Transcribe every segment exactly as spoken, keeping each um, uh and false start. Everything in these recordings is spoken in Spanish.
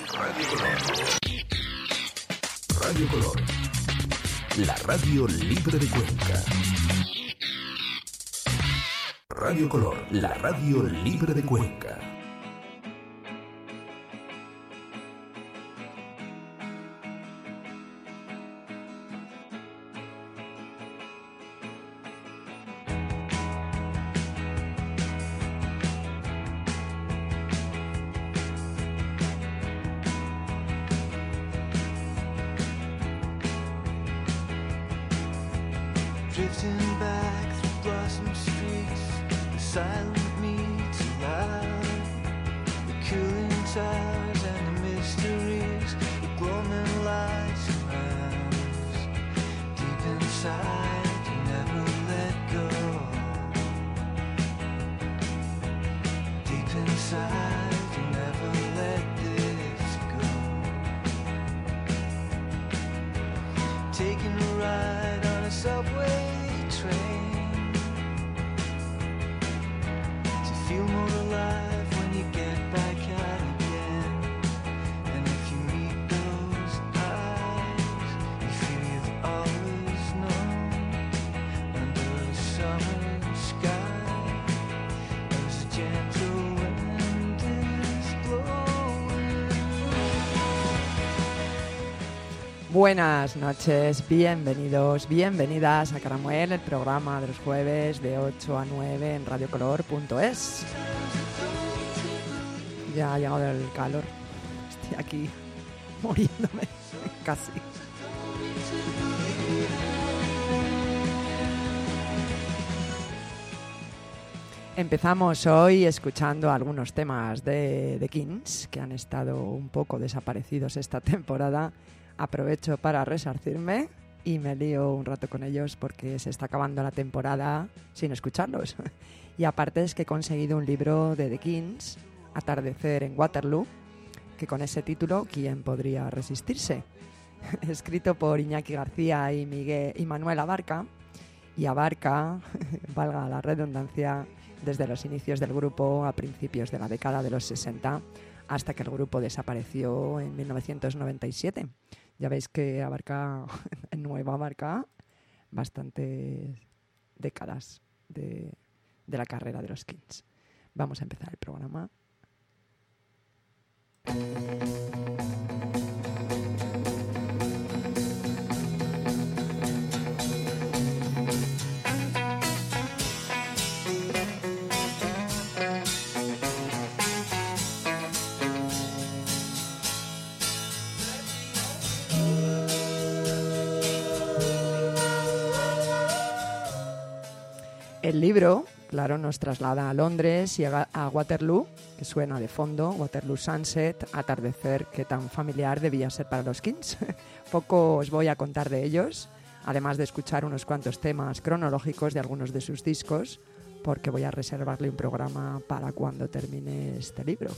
Radio Color. Radio Color. La radio libre de Cuenca. Radio Color, la radio libre de Cuenca. Drifting back through blossom streets, the silent meets aloud, the cooling towers and the mysteries, the glowing lights around. Deep inside, you never let go. Deep inside, you never let this go. Taking a ride on a subway train, to feel more alive when you get back out again. And if you meet those eyes, you feel you've always known. Under a summer sky, as a gentle wind is blowing. Buenas noches, bienvenidos, bienvenidas a Caramuel, el programa de los jueves de ocho a nueve en radiocolor punto es. Ya ha llegado el calor, estoy aquí muriéndome, casi. Empezamos hoy escuchando algunos temas de The Kings que han estado un poco desaparecidos esta temporada. Aprovecho para resarcirme y me lío un rato con ellos porque se está acabando la temporada sin escucharlos. Y aparte es que he conseguido un libro de The Kings, Atardecer en Waterloo, que con ese título, ¿quién podría resistirse? Escrito por Iñaki García y, Miguel, y Manuel Abarca, y abarca, valga la redundancia, desde los inicios del grupo a principios de la década de los sesenta, hasta que el grupo desapareció en mil novecientos noventa y siete. Ya veis que abarca, en nuevo abarca, bastantes décadas de, de la carrera de los Kings. Vamos a empezar el programa. El libro, claro, nos traslada a Londres y a Waterloo, que suena de fondo, Waterloo Sunset, atardecer que tan familiar debía ser para los Kings. Poco os voy a contar de ellos, además de escuchar unos cuantos temas cronológicos de algunos de sus discos, porque voy a reservarle un programa para cuando termine este libro.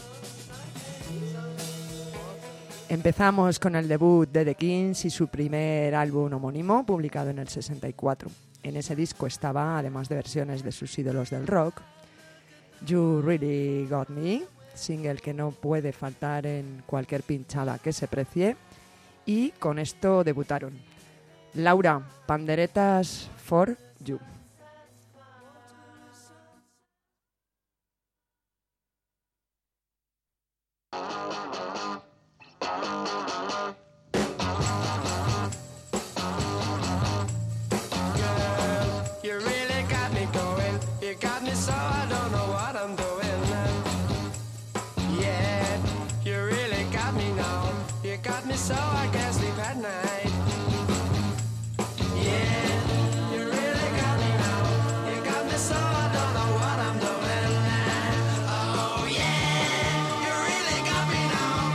Empezamos con el debut de The Kings y su primer álbum homónimo, publicado en el sesenta y cuatro. En ese disco estaba, además de versiones de sus ídolos del rock, You Really Got Me, single que no puede faltar en cualquier pinchada que se precie, y con esto debutaron. Laura, Panderetas for You. So I can't sleep at night. Yeah, you really got me now. You got me so I don't know what I'm doing. Oh yeah, you really got me now.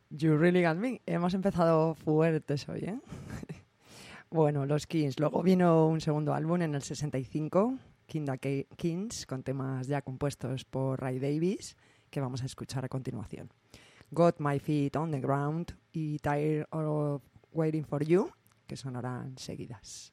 You really got me. Hemos empezado fuertes hoy, ¿eh? Bueno, los Kings. Luego vino un segundo álbum en el sesenta y cinco, King the Kings, con temas ya compuestos por Ray Davies, que vamos a escuchar a continuación. Got My Feet on the Ground y Tired of Waiting for You, que sonarán seguidas.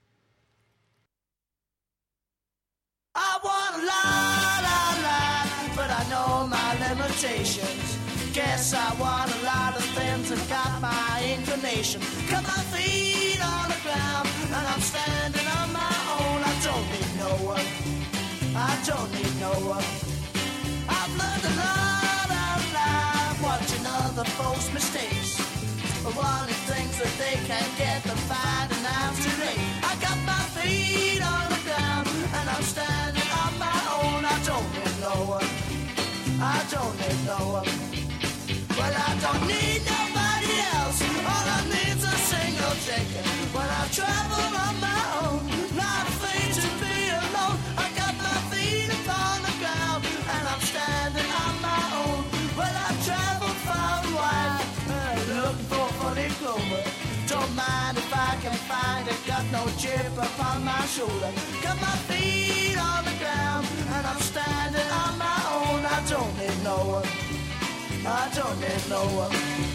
I want a lot of life, but I know my limitations. Guess I want a lot of things that got my inclination. Got my feet on the ground, and I'm standing on my own. I don't need no one, I don't need no one. I've learned a lot of life, watching other folks' mistakes, wanting things that they can't get, and finding out too late. I got my feet on the ground, and I'm standing on my own. I don't need no one, I don't need no one. Well, I don't need nobody else, all I need's a single ticket. When I travel on my own, not afraid to be alone. I got my feet upon the ground, and I'm standing on my own. Well, I travel far and wide, looking for funny clover. Don't mind if I can find it, got no chip upon my shoulder. Got my feet on the ground, and I'm standing on my own. I don't need no one, I don't need no one.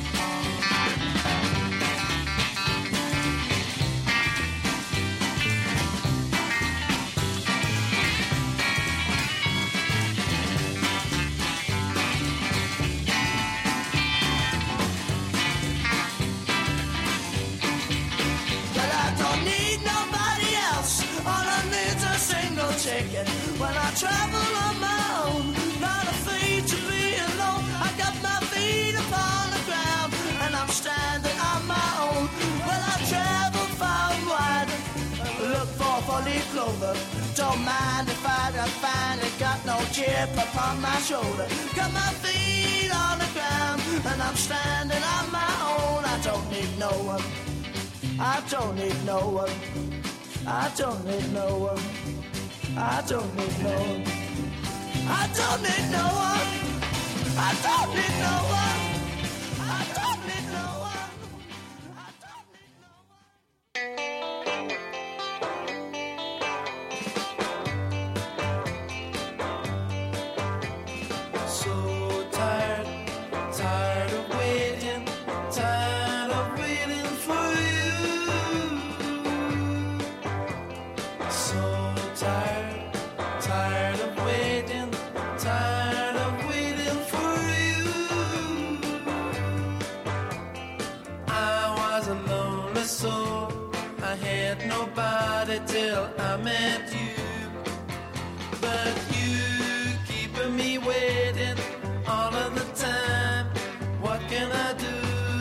Well, I don't need nobody else, all I need's a single ticket. When I travel on my own, not afraid to be alone. I got my feet upon the ground, and I'm standing on my own. Well, I travel far and wide, look for four-leaf clover. Don't mind if I don't find it, got no chip upon my shoulder. Got my feet on the ground, and I'm standing on my own. I don't need no one, I don't need no one, I don't need no one, I don't need no one, I don't need no one, I don't need no one, I don't need no one, I don't need no one. So tired, tired of waiting, tired of waiting for you. So tired, tired of waiting, tired of waiting for you. I was a lonely soul, I had nobody till I met you. But you keeping me waiting all of the time. What can I do?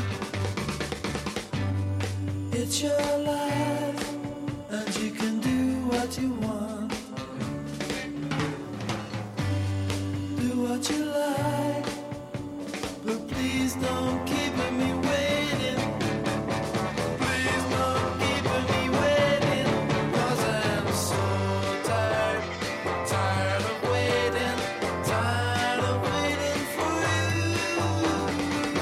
It's your life, and you can do what you want. Do what you like, but please don't keep me waiting. Please don't keep me waiting, 'cause I'm so tired, tired of waiting, tired of waiting for you.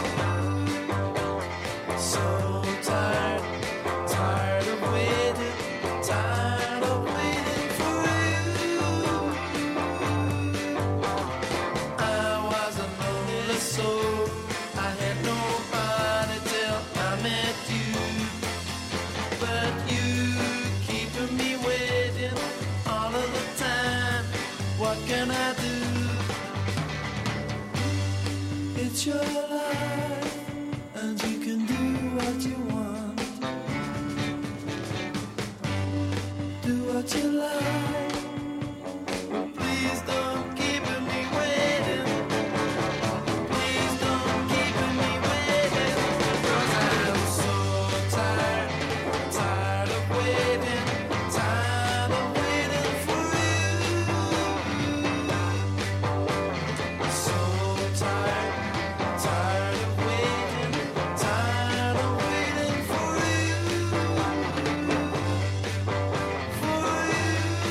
So tired, tired of waiting, tired of waiting for you. I was a lonely soul, I had nobody till I met you. But you keeping me waiting all of the time. What can I do? It's your life, and you can do what you want. Do what you like. Please don't keep me waiting. Please don't keep me waiting, 'cause I'm so tired, tired of waiting, tired of waiting for you. So tired, tired of waiting, tired of waiting for you. For you.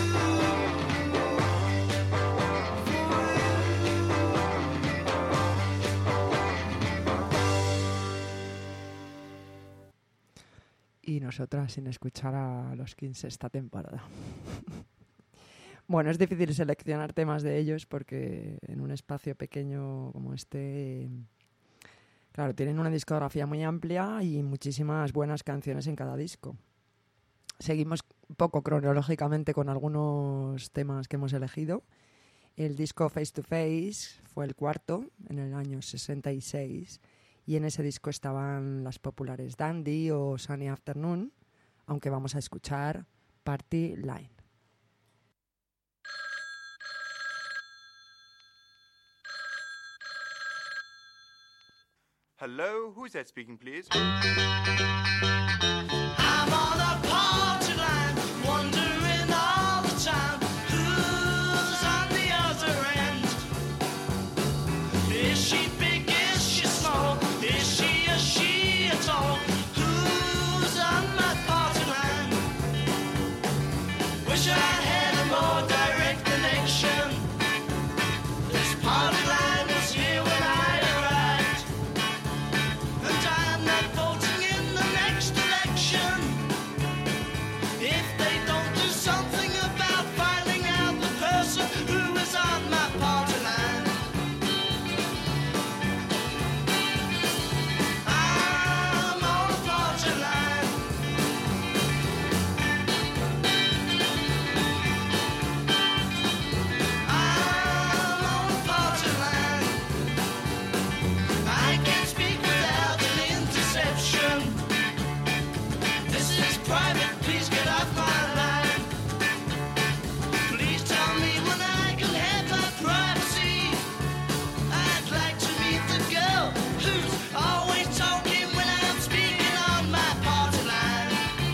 y nosotras sin escuchar a los Kings esta temporada. Bueno, es difícil seleccionar temas de ellos porque en un espacio pequeño como este, claro, tienen una discografía muy amplia y muchísimas buenas canciones en cada disco. Seguimos un poco cronológicamente con algunos temas que hemos elegido. El disco Face to Face fue el cuarto en el año sesenta y seis y en ese disco estaban las populares Dandy o Sunny Afternoon, aunque vamos a escuchar Party Line. Hello, who's that speaking, please? I'm on a party line, wondering all the time who's on the other end. Is she big? Is she small? Is she a she at all? Who's on my party line? Wish I had a more direct connection. This party line was here when I arrived, and I'm not voting in the next election if they don't do something about finding out the person who is on my party line. I'm on a party line. I'm on a party line. I can't speak without an interception. This is private, please get off my line. Please tell me when I can have my privacy. I'd like to meet the girl who's always talking when I'm speaking on my party line.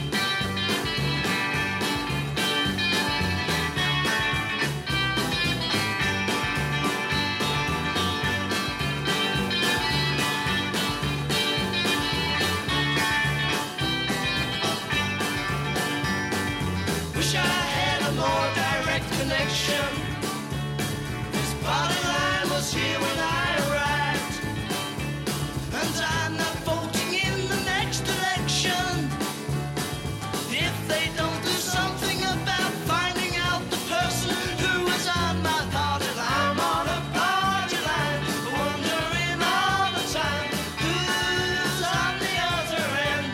Wish I had a more direct connection. This party line was here when I arrived, and I'm not voting in the next election if they don't do something about finding out the person who is on my party line. I'm on a party line, wondering all the time who's on the other end.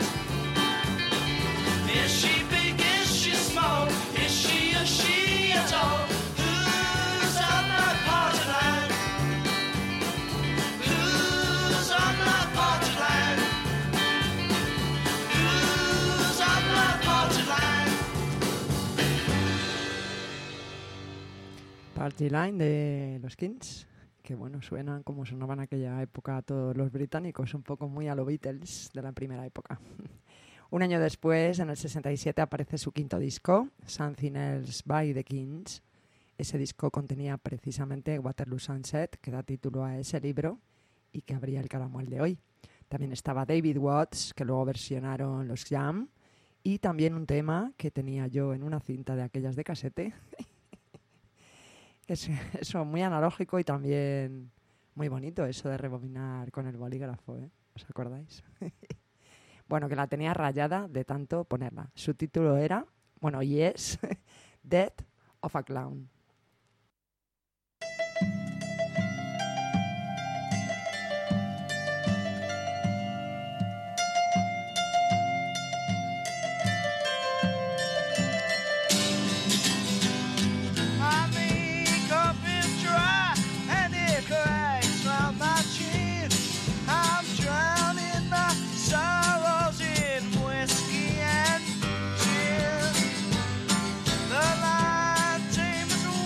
Is she big? Is she small? Is she a she at all? Who's on my party line? Who's on my party line? Who's on my party line? Party Line de los Kings, que bueno, suenan como sonaban en aquella época todos los británicos, un poco muy a los Beatles de la primera época. Un año después, en el sesenta y siete, aparece su quinto disco, Something Else by the Kings. Ese disco contenía precisamente Waterloo Sunset, que da título a ese libro y que abría el Caramuel de hoy. También estaba David Watts, que luego versionaron los Jam, y también un tema que tenía yo en una cinta de aquellas de casete. Es, eso, muy analógico y también muy bonito, eso de rebobinar con el bolígrafo, ¿eh? ¿Os acordáis? Bueno, que la tenía rayada de tanto ponerla. Su título era, bueno, y es Death of a Clown. My makeup is dry and it cracks from my chin. I'm drowning my sorrows in whiskey and gin. The line team is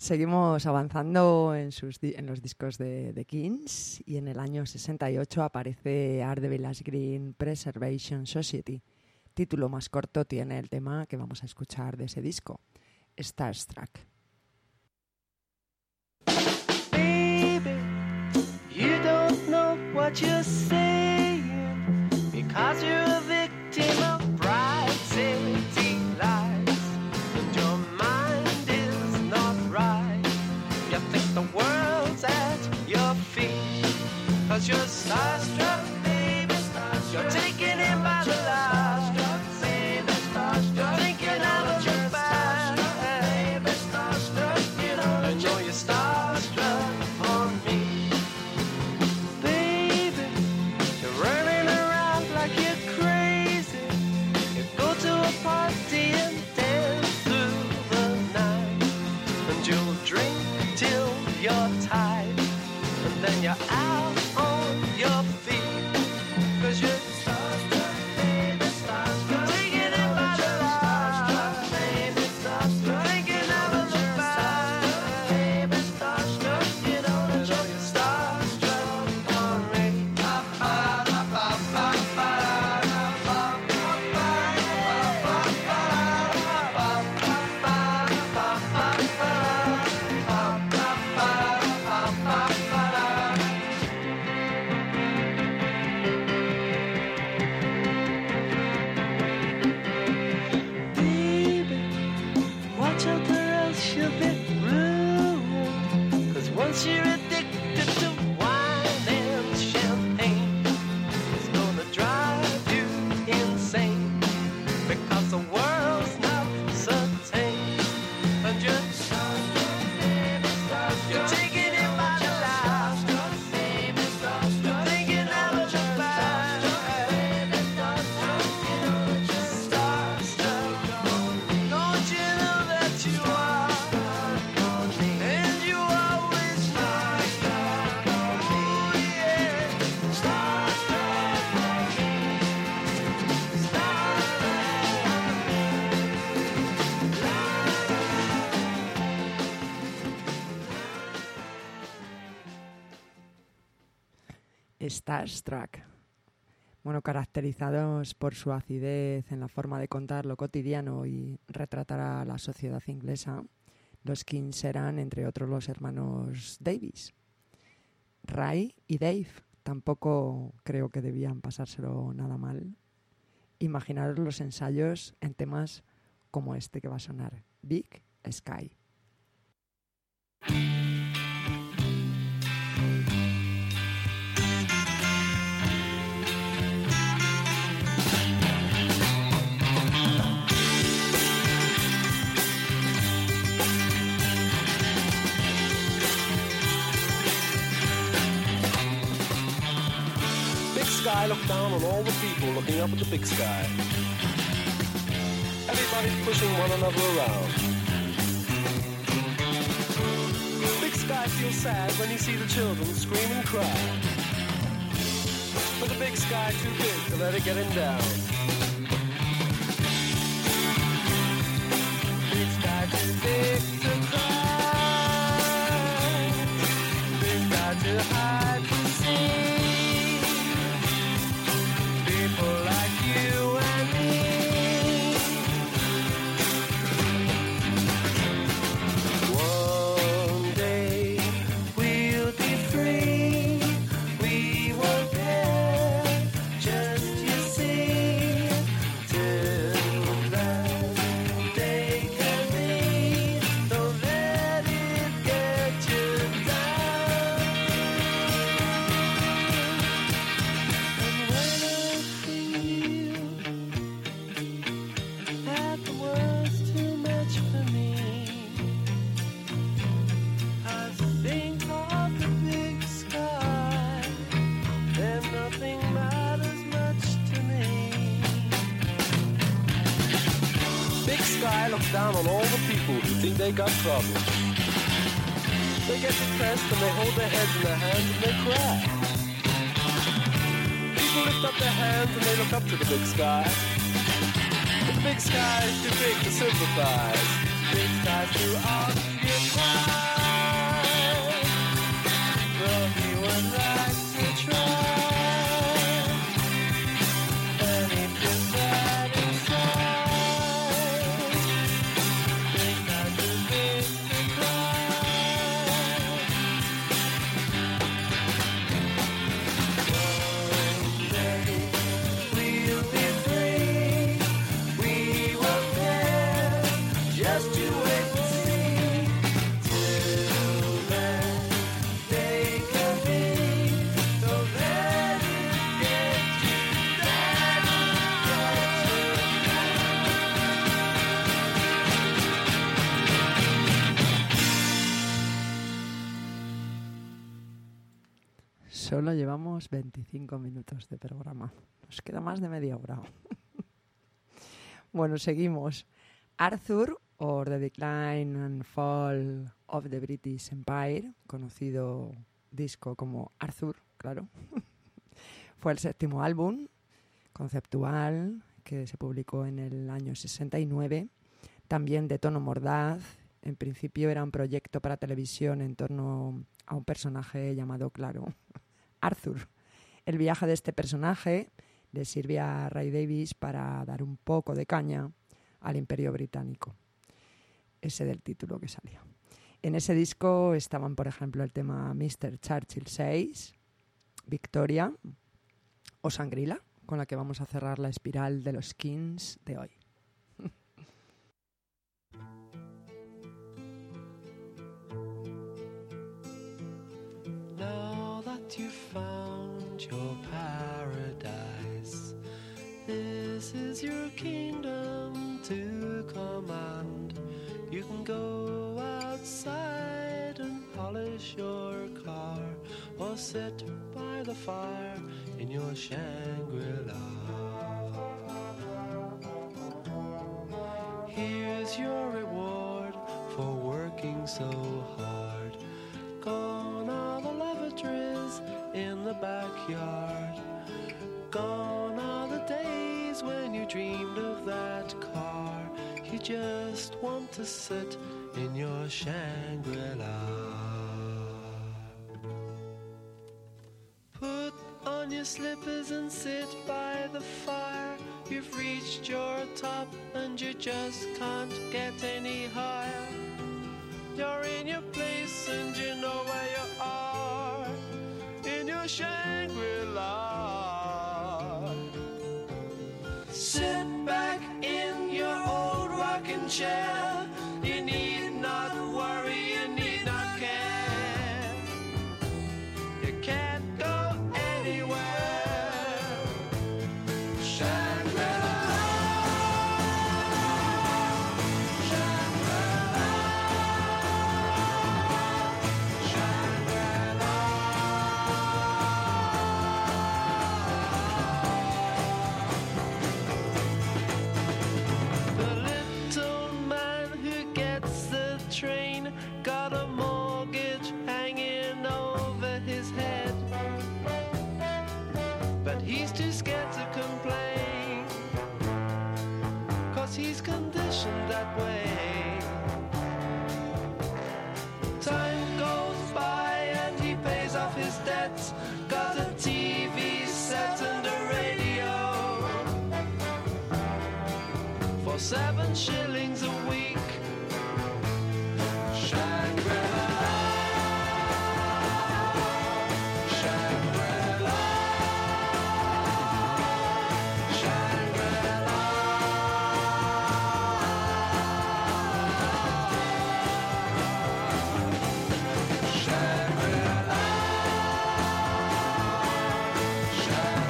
Seguimos avanzando en, sus di- en los discos de, de Kings y en el año sesenta y ocho aparece Art the Village Green Preservation Society. Título más corto tiene el tema que vamos a escuchar de ese disco, Starstruck. Baby, you don't know what you're saying because you're a victim of bright city lights. And your mind is not right. You think the world's at your feet because you're starstruck, baby, starstruck. You're taken in by the light. Baby, starstruck. You're thinking out of your mind. Baby, starstruck. You know that you're your starstruck on me. Baby, you're running around like you're crazy. You go to a party and dance through the night. And you'll drink till you're tired. And then you're out on your feet. Cause you're starstruck, baby, starstruck. Taking it by the light. Baby, starstruck. Thinking out of the back. Baby, starstruck. You know that you're starstruck on me. Ba, ba, ba, ba, ba, ba, ba, ba, baby, watch out or else you'll be ruined. Cause once you're addicted to wine and champagne, it's gonna drive you insane. Because the world's not so tame. And you're you're taking it by the light. You're thinking out of the back. Starstruck. Don't you know that you are? And you always are. Oh yeah. Starstruck. Starstruck. Bueno, caracterizados por su acidez en la forma de contar lo cotidiano y retratar a la sociedad inglesa, los Kings eran, entre otros, los hermanos Davis. Ray y Dave tampoco creo que debían pasárselo nada mal. Imaginaros los ensayos en temas como este que va a sonar, Big Sky. Big sky looked down on all the people looking up at the big sky. Everybody's pushing one another around. Big sky feels sad when you see the children scream and cry. But the big sky too big to let it get him down. Big sky too big to cry. Big sky too high to see. People like you and me. One day we'll be free. We won't care, just you see. Till that day can be. Don't let it get you down. And when I feel that the world's too much for me, I think of the big sky, then nothing matters much to me. Big sky looks down on all the people who think they got problems. They get depressed and they hold their heads in their hands and they cry. People lift up their hands and they look up to the big sky. But the big sky is too big to sympathize. Big sky's too occupy. Solo llevamos veinticinco minutos de programa. Nos queda más de media hora. Bueno, seguimos. Arthur, or The Decline and Fall of the British Empire, conocido disco como Arthur, claro, fue el séptimo álbum conceptual que se publicó en el año sesenta y nueve, también de tono mordaz. En principio era un proyecto para televisión en torno a un personaje llamado, claro, Arthur. El viaje de este personaje le sirve a Ray Davies para dar un poco de caña al Imperio Británico. Ese del título que salía. En ese disco estaban, por ejemplo, el tema mister Churchill seis, Victoria o Shangri-La, con la que vamos a cerrar la espiral de los Kings de hoy. Now that you've found your paradise, this is your kingdom to command. You can go outside and polish your car, or sit by the fire in your Shangri-La. Here's your reward for working so hard. Gone are the lavatories in the backyard. Gone are the days when you dreamed of that car. You just want to sit in your Shangri-La. Put on your slippers and sit by the fire. You've reached your top and you just can't get any higher. You're in your place and you know where you are, in your Shangri-La. Sit back in your old rocking chair. You need not worry, you need not care. You can't go anywhere. Shangri-La, Shangri-La, Shangri-La. The little man who gets the train got a mortgage hanging over his head, but he's too scared to complain, 'cause he's conditioned that way. Time goes by and he pays off his debts, got a T V set and a radio for seven shillings a week. Shangri-La, Shangri-La, Shangri-La. Shangri-La,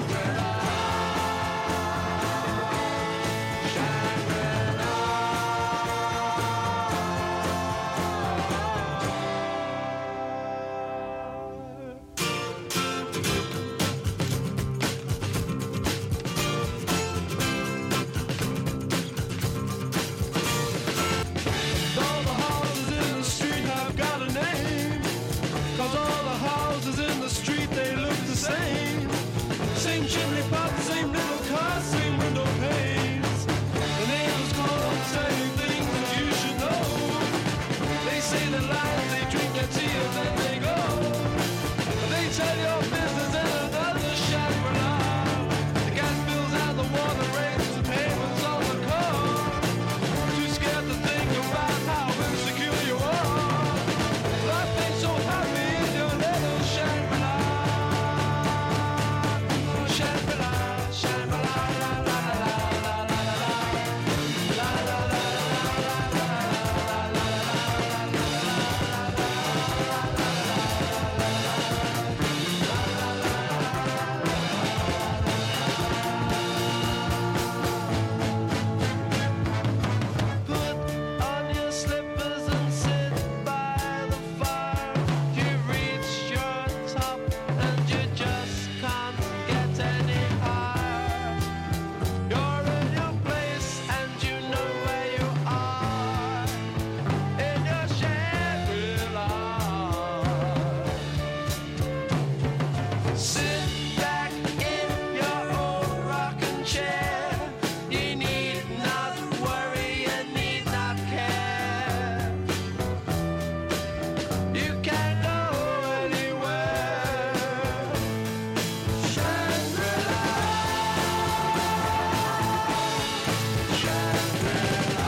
Shangri-La, Shangri-La. Sit back in your old rocking chair. You need not worry, you need not care. You can't go anywhere. Shangri-La, Shangri-La,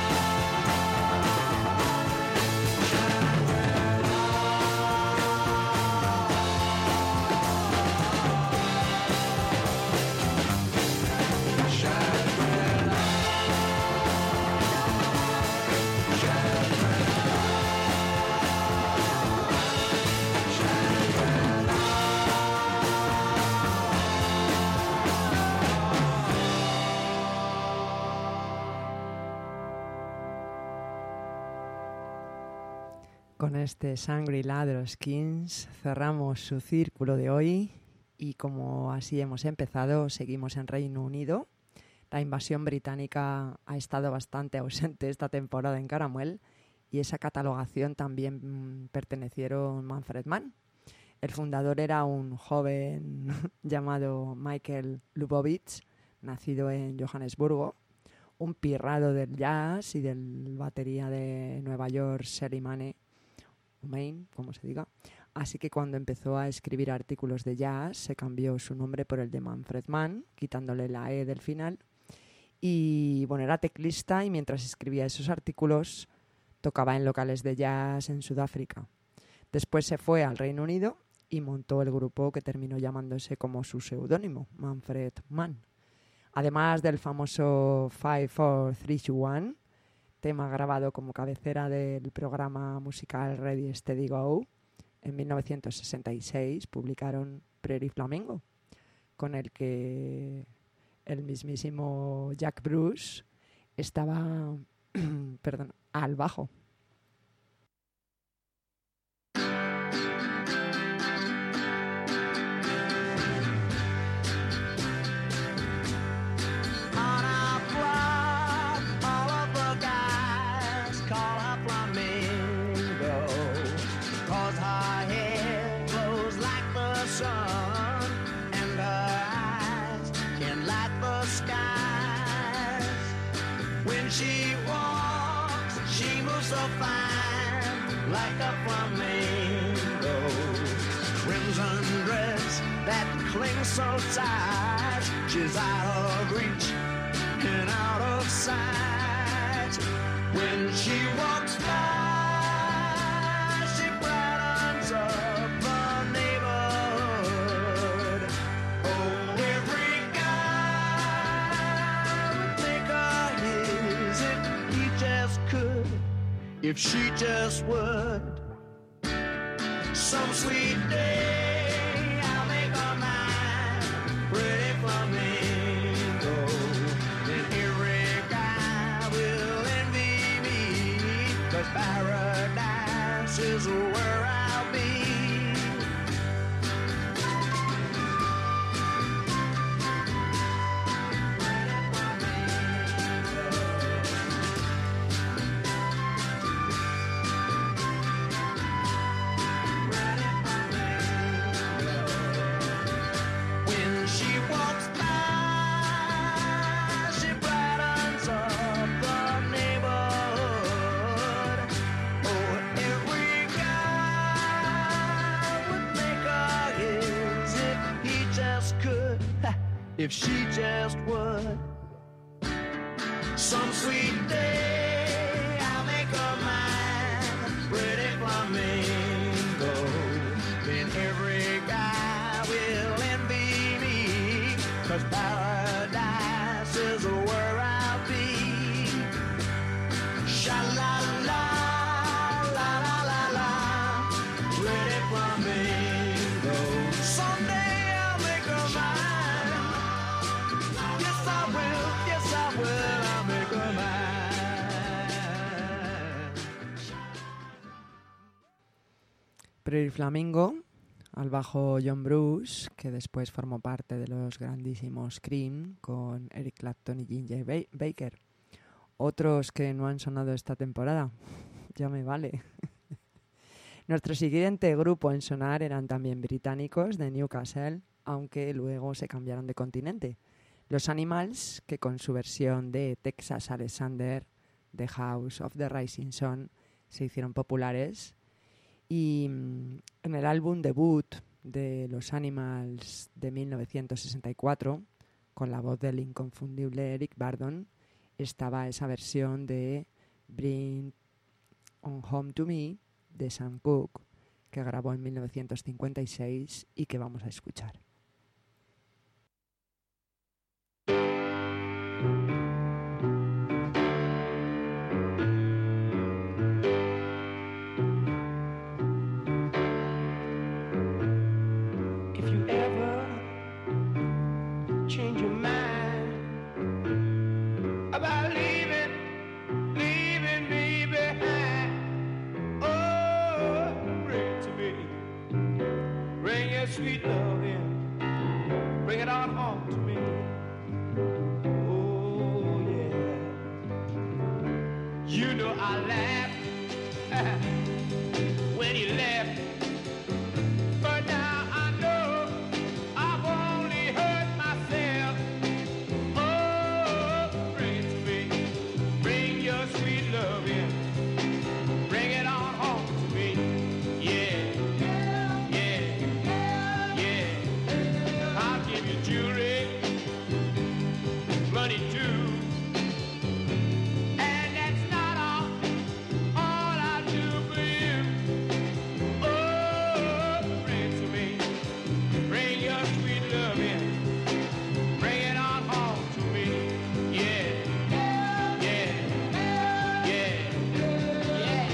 Con este Shangri-La de los Kings cerramos su círculo de hoy y como así hemos empezado, seguimos en Reino Unido. La invasión británica ha estado bastante ausente esta temporada en Caramuel y esa catalogación también mm, pertenecieron Manfred Mann. El fundador era un joven llamado Michael Lubowitz, nacido en Johannesburgo, un pirrado del jazz y del batería de Nueva York, Sherry Mane, Main, como se diga. Así que cuando empezó a escribir artículos de jazz se cambió su nombre por el de Manfred Mann, quitándole la E del final. Y bueno, era teclista y mientras escribía esos artículos tocaba en locales de jazz en Sudáfrica. Después se fue al Reino Unido y montó el grupo que terminó llamándose como su seudónimo, Manfred Mann. Además del famoso five four three two one, tema grabado como cabecera del programa musical Ready Steady Go, en mil novecientos sesenta y seis publicaron Prairie Flamingo, con el que el mismísimo Jack Bruce estaba perdón, al bajo. She walks, she moves so fine, like a flamingo. Crimson dress that clings so tight, she's out of reach and out of sight. When she walks by, she brightens up the neighborhood. Oh, every guy would think of his if he just could, if she just would. Some sweet day I'll make her mine, pretty flamingo. And every guy will envy me, 'cause paradise is where I'll be. If she just would. Some sweet day I'll make her mine, pretty flamingo. Then every guy will envy me, 'cause paradise is where I'll be. Sha-la-la, la-la-la-la, pretty flamingo. Someday I'll make her mine. Prairie Flamingo, al bajo John Bruce, que después formó parte de los grandísimos Cream con Eric Clapton y Ginger ba- Baker. Otros que no han sonado esta temporada, ya me vale. Nuestro siguiente grupo en sonar eran también británicos de Newcastle, aunque luego se cambiaron de continente. Los Animals, que con su versión de Texas Alexander, The House of the Rising Sun, se hicieron populares. Y mmm, en el álbum debut de Los Animals de mil novecientos sesenta y cuatro, con la voz del inconfundible Eric Burdon, estaba esa versión de Bring On Home To Me de Sam Cooke, que grabó en mil novecientos cincuenta y seis y que vamos a escuchar. If you ever change your mind about leaving, leaving me behind, oh, bring to me, bring your sweet love in, bring it on home to me. Oh, yeah. You know I laughed when you left, but now I know I've only hurt myself. Oh, bring it to me, bring your sweet love in, bring it on home to me. Yeah, yeah, yeah. I'll give you jewelry, money too. And that's not all, all I do for you. Oh, bring it to me, bring your sweet love in, bring it on home to me. Yeah, yeah, yeah, yeah.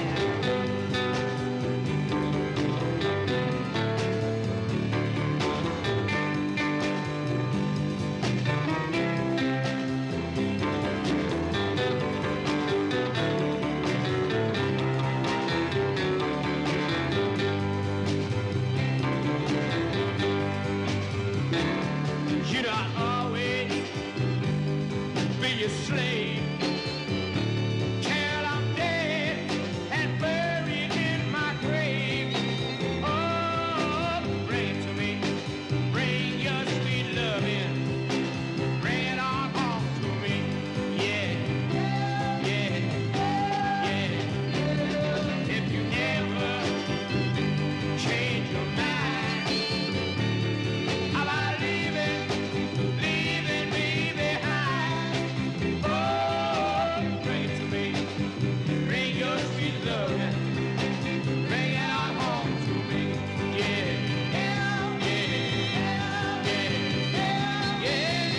You know I'll always be your slave till I'm dead and buried in my grave. Oh, bring it to me, bring your sweet love in, bring it on home to me. Yeah, yeah, yeah. If you ever change your mind about leaving, leaving me behind, oh, bring it to me, bring your sweet love in, bring it on home to me. Yeah, yeah, yeah, yeah, yeah,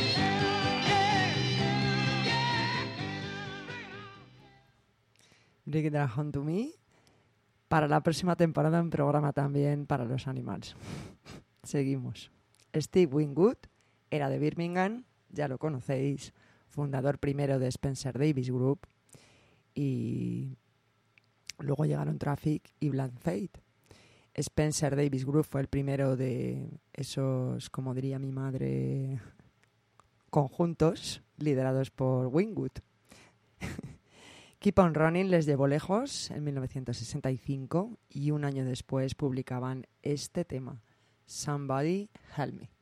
Bring It Home To Me, para la próxima temporada un programa también para los Animals. Seguimos. Steve Winwood era de Birmingham, ya lo conocéis, fundador primero de Spencer Davis Group, y luego llegaron Traffic y Blind Faith. Spencer Davis Group fue el primero de esos, como diría mi madre, conjuntos liderados por Winwood. Keep on Running les llevó lejos en mil novecientos sesenta y cinco y un año después publicaban este tema, Somebody Help Me.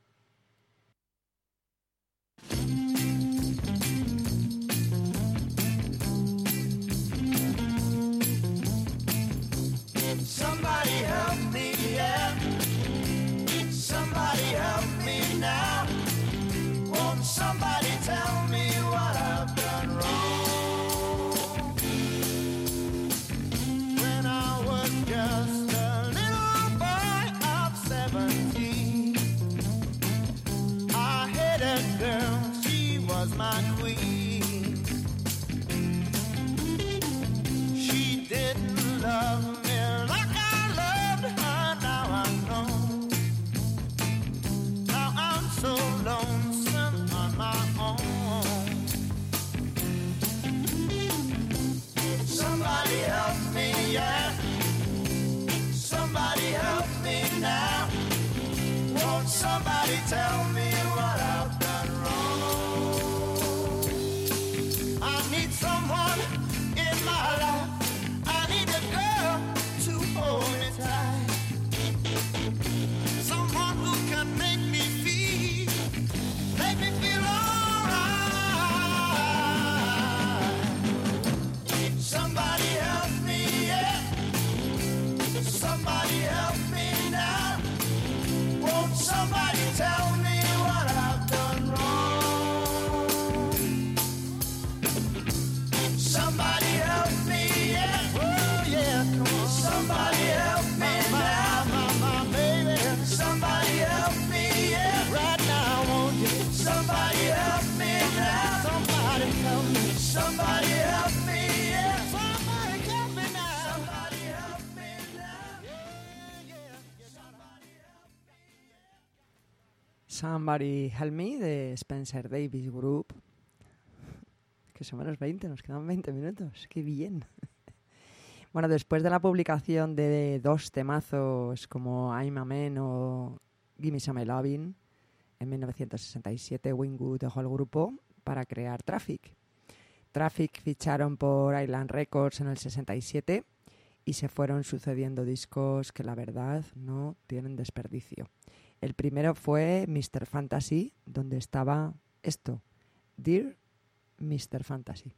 Somebody help me, yeah. Somebody help me now. Won't somebody tell me what I've done wrong? When I was just a little boy of seventeen, I had a girl, she was my queen. She didn't love me like I loved her, now I know. Now I'm so lonesome on my own. Somebody help me, yeah. Somebody help me now. Won't somebody tell me what I've done wrong? I need someone in my life. I need a girl to hold me tight. Somebody Help Me de Spencer Davis Group. Que son menos veinte, nos quedan veinte minutos. ¡Qué bien! Bueno, después de la publicación de dos temazos como I'm a Man o Gimme Some Lovin', en mil novecientos sesenta y siete Winwood dejó el grupo para crear Traffic. Traffic ficharon por Island Records en el sesenta y siete y se fueron sucediendo discos que la verdad no tienen desperdicio. El primero fue mister Fantasy, donde estaba esto, Dear mister Fantasy.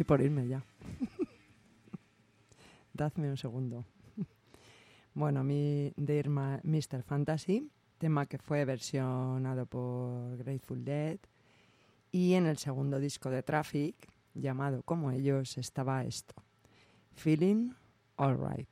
estoy por irme ya. Dadme un segundo. Bueno, mi Dear Ma- mister Fantasy, tema que fue versionado por Grateful Dead. Y en el segundo disco de Traffic, llamado como ellos, estaba esto. Feeling Alright.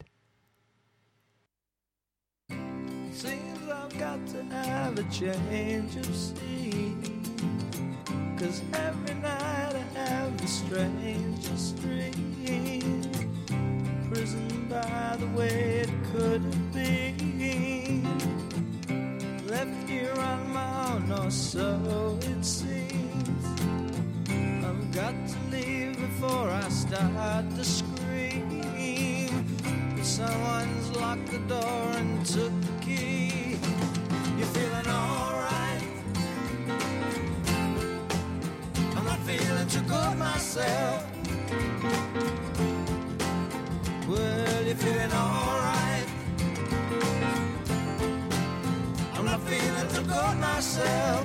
Seems I've got to have a change of scene, 'cause every night I have the strangest dream. Prison by the way it could have been, left here on my own, or so it seems. I've got to leave before I start to scream. Someone's locked the door and took the key. You're feeling alright? I'm not feeling too good myself. Well, you're feeling alright? I'm not feeling too good myself.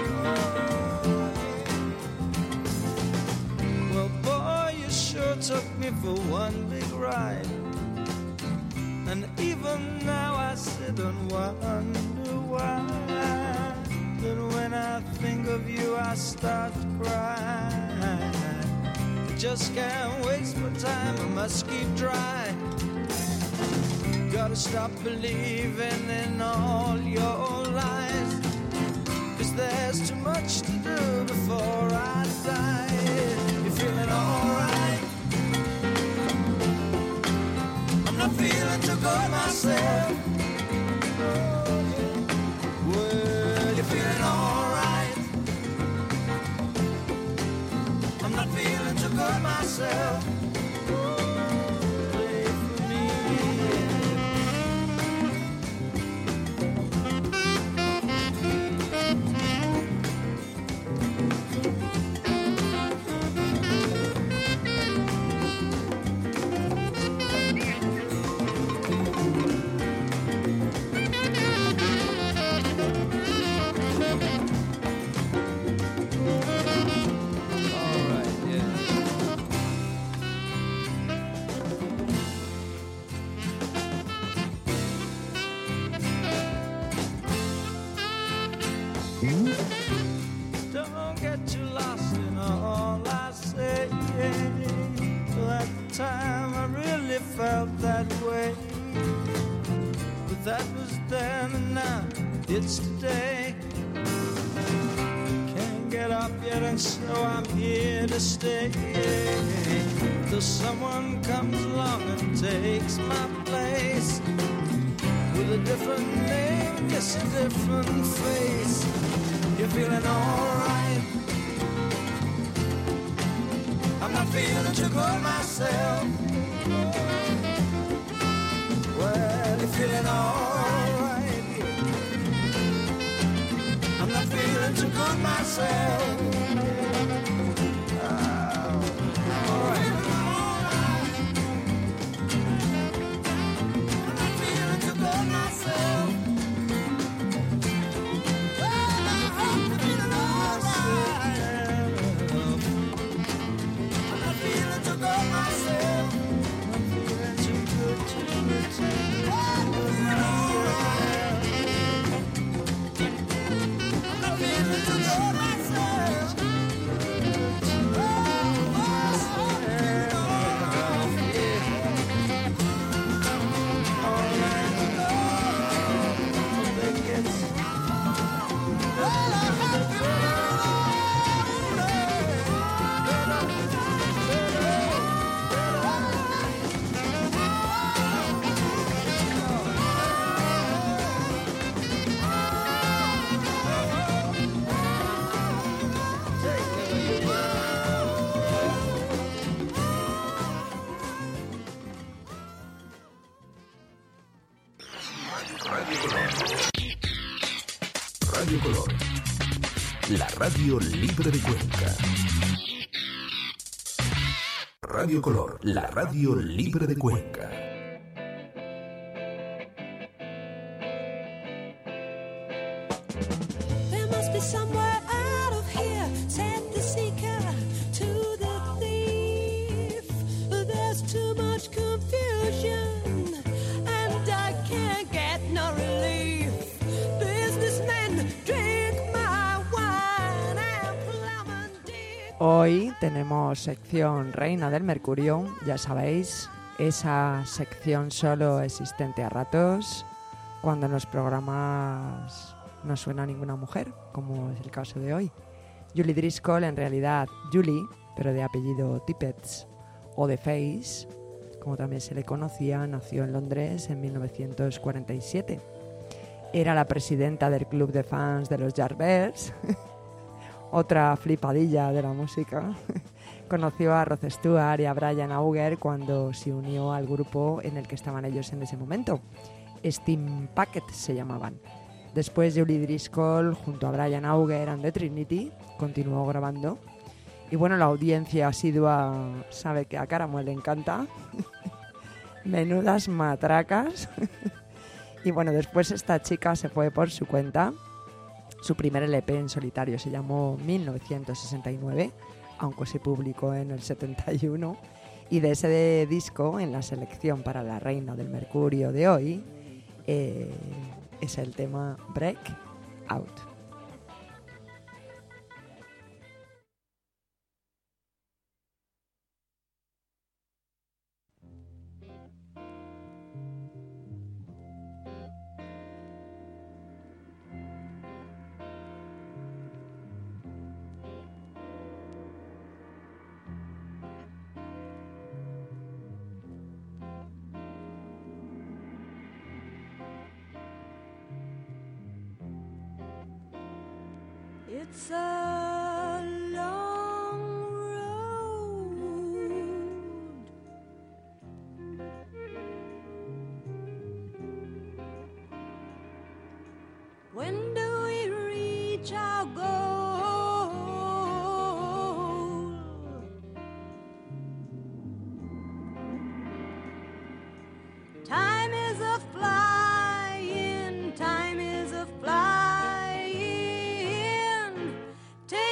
Well, boy, you sure took me for one big ride. And even now I sit and wonder why. But when I think of you I start to cry. I just can't waste my time, I must keep dry. Gotta stop believing in all your lies, 'cause there's too much to do before I die. You're feeling alright? I'm feeling too good myself. Well, you're feeling alright? I'm not feeling too good myself. Play for me. Don't get too lost in all I say. Well, at the time I really felt that way, but that was then and now it's today. Can't get up yet and so I'm here to stay, till someone comes along and takes my place, with a different name, yes, a different face. You're feeling alright? I'm not feeling too good myself. Well, you're feeling alright? I'm not feeling too good myself. Oh, alright. I'm not feeling too good myself. Radio Color, la radio libre de Cuenca. Radio Color, la radio libre de Cuenca. There must be somewhere out of here, said the seeker to the thief. too much confusion, and I can't get no relief. Businessmen drink my wine and plowmen dig. Hoy tenemos sección Reina del Mercurio, ya sabéis, esa sección solo existente a ratos, cuando en los programas no suena ninguna mujer, como es el caso de hoy. Julie Driscoll, en realidad Julie, pero de apellido Tippett o The Face, como también se le conocía, nació en Londres en mil novecientos cuarenta y siete. Era la presidenta del club de fans de los Yardbirds, otra flipadilla de la música. Conoció a Rod Stewart y a Brian Auger cuando se unió al grupo en el que estaban ellos en ese momento. Steam Packet se llamaban. Después Julie Driscoll, junto a Brian Auger and the Trinity, continuó grabando. Y bueno, la audiencia asidua sabe que a Caramel le encanta. Menudas matracas. Y bueno, después esta chica se fue por su cuenta. Su primer L P en solitario se llamó mil novecientos sesenta y nueve, aunque se publicó en el setenta y uno. Y de ese disco, en la selección para la Reina del Mercurio de hoy, eh, es el tema Break Out. It's a long road. When do we reach our goal? Time is a flying, time is a flying. Take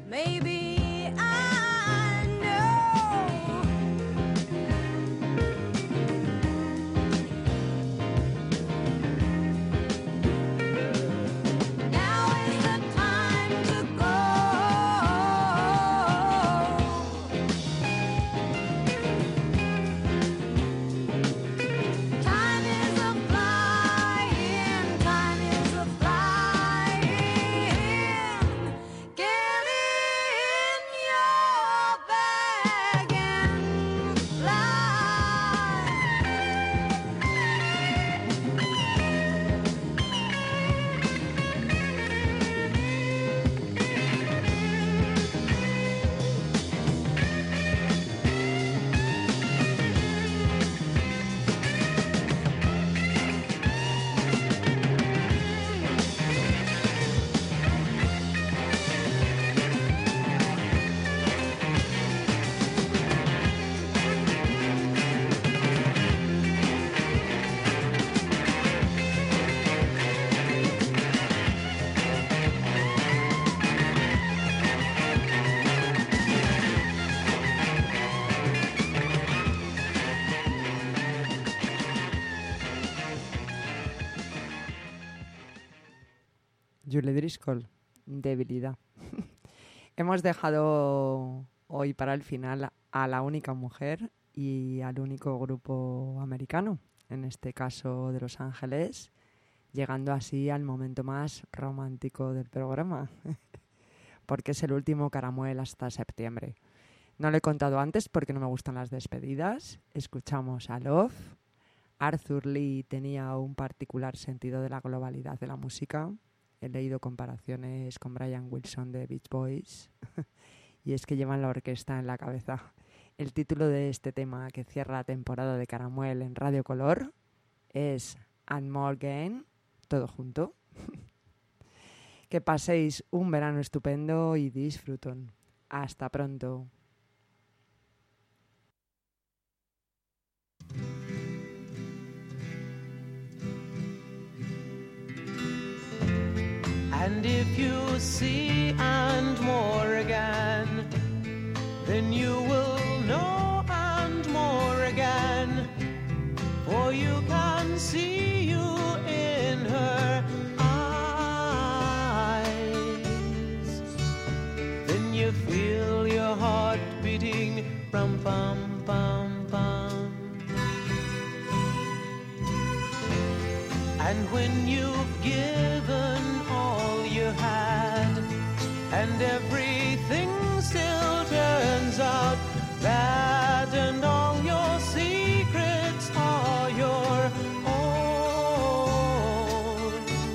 maybe I know. Now is the time to go. Time is a flying, time is a flying. Get in your bag and fly. Julie Driscoll, debilidad. Hemos dejado hoy para el final a la única mujer y al único grupo americano, en este caso de Los Ángeles, llegando así al momento más romántico del programa, porque es el último Caramuel hasta septiembre. No lo he contado antes porque no me gustan las despedidas. Escuchamos a Love. Arthur Lee tenía un particular sentido de la globalidad de la música. He leído comparaciones con Brian Wilson de Beach Boys y es que llevan la orquesta en la cabeza. El título de este tema que cierra la temporada de Caramuel en Radio Color es And More Again, todo junto. Que paséis un verano estupendo y disfruten. Hasta pronto. And if you see and more again, then you will know and more again. For you can see you in her eyes. Then you feel your heart beating from bum bum bum. And when you've given all you had, and everything still turns out bad, and all your secrets are your own,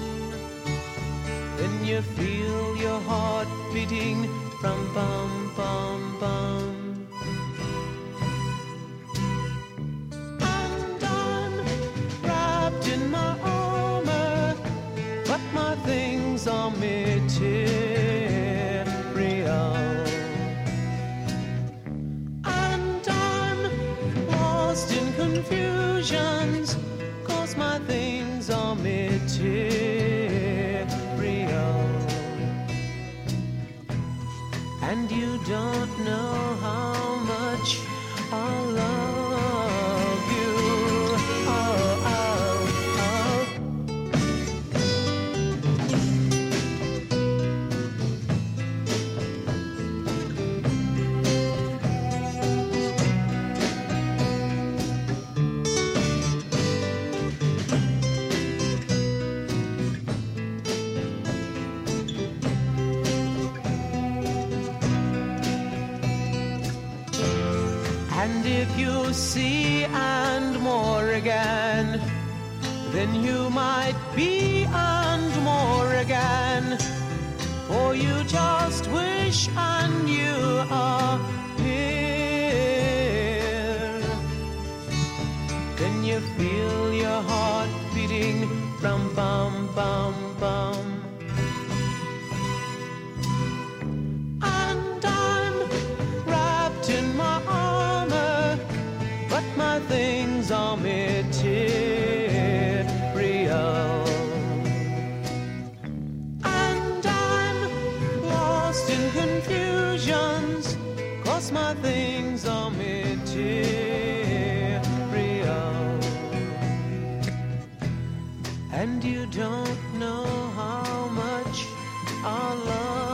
then you feel your heart beating from bum bum bum. And I'm wrapped in my armor, but my things are material, and I'm lost in confusions, 'cause my things are material, and you don't know how much I love you. Oh, oh, oh. And if you see and more again, then you might be and more again. For you just wish and you are here. Then you feel your heart beating from bum bum bum. And I'm wrapped in my armor, but my things are material, and I'm lost lost in confusions, 'cause my things are material. And you don't know how much our love